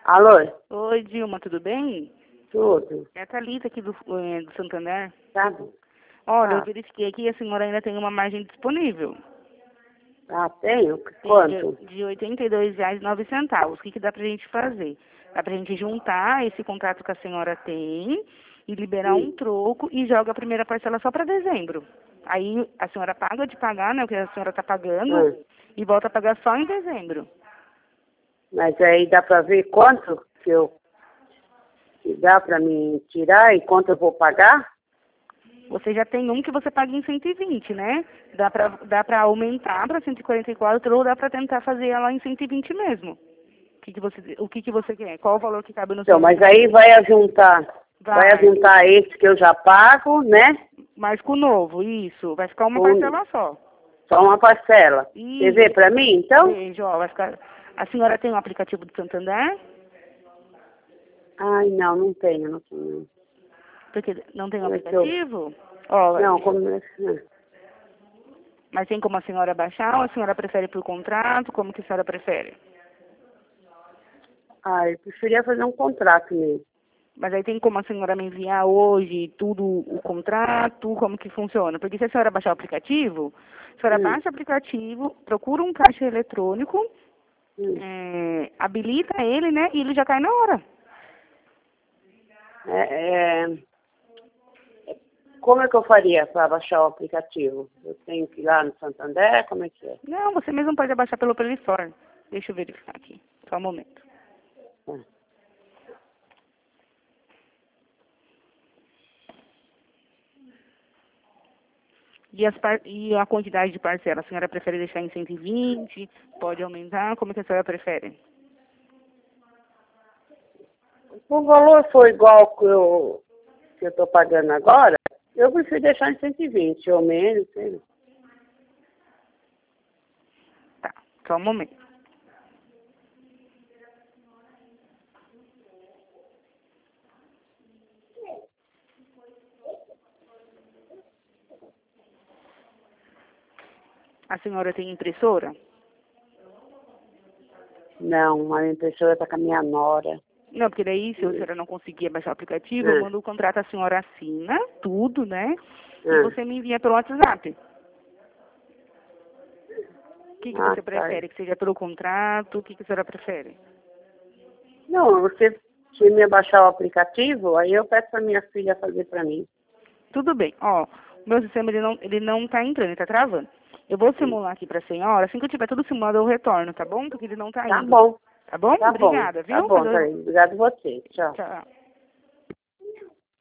Alô? Oi, Dilma, tudo bem? Tudo. É a Thalita aqui do Santander. Tá bom. Olha, eu Tá. verifiquei aqui e a senhora ainda tem uma margem disponível. Ah, tenho? Quanto? De R$ 82,09. O que dá pra gente fazer? Dá pra gente juntar esse contrato que a senhora tem e liberar um troco e joga a primeira parcela só para dezembro. Aí a senhora paga de pagar, né, o que a senhora tá pagando, e volta a pagar só em dezembro. Mas aí dá pra ver quanto que dá pra me tirar e quanto eu vou pagar? Você já tem um que você paga em 120, né? Dá pra aumentar para 144 ou dá pra tentar fazer ela em 120 mesmo. O que você quer? Qual o valor que cabe no seu Então, mas orçamento? aí vai ajuntar esse que eu já pago, né? Mas com o novo, isso. Vai ficar uma parcela só. Só uma parcela. Isso. Você vê pra mim, então? Veja, ó, vai ficar... A senhora tem um aplicativo do Santander? Ai, não tenho, não tenho. Porque não tem um Como é que eu- aplicativo? Ó, Não, como... mas tem como a senhora baixar ou a senhora prefere por contrato? Como que a senhora prefere? Ah, eu preferia fazer um contrato mesmo. Mas aí tem como a senhora me enviar hoje tudo o contrato, como que funciona? Porque se a senhora baixar o aplicativo, a senhora baixa o aplicativo, procura um caixa eletrônico, habilita ele, né, e ele já cai na hora. Como é que eu faria para baixar o aplicativo? Eu tenho que ir lá no Santander? Como é que é? Não, você mesmo pode baixar pelo Play Store. Deixa eu verificar aqui, só um momento. E a quantidade de parcela? A senhora prefere deixar em 120? Pode aumentar? Como que a senhora prefere? O valor for igual que eu estou pagando agora, eu prefiro deixar em 120 ou menos, sei lá. Tá, só um momento. A senhora tem impressora? Não, a impressora está com a minha nora. Não, porque daí, se a senhora não conseguir baixar o aplicativo, eu mando o contrato, a senhora assina tudo, né? E você me envia pelo WhatsApp. O que você prefere? Que seja pelo contrato? O que a senhora prefere? Não, se me baixar o aplicativo, aí eu peço para minha filha fazer para mim. Tudo bem. Ó, o meu sistema, ele não tá entrando, ele tá travando. Eu vou simular aqui pra senhora. Assim que eu tiver tudo simulado, eu retorno, tá bom? Porque ele não tá indo. Tá bom. Tá bom? Tá Obrigada, bom. Tá viu? bom, tá. Obrigado a você. Tchau. Tchau.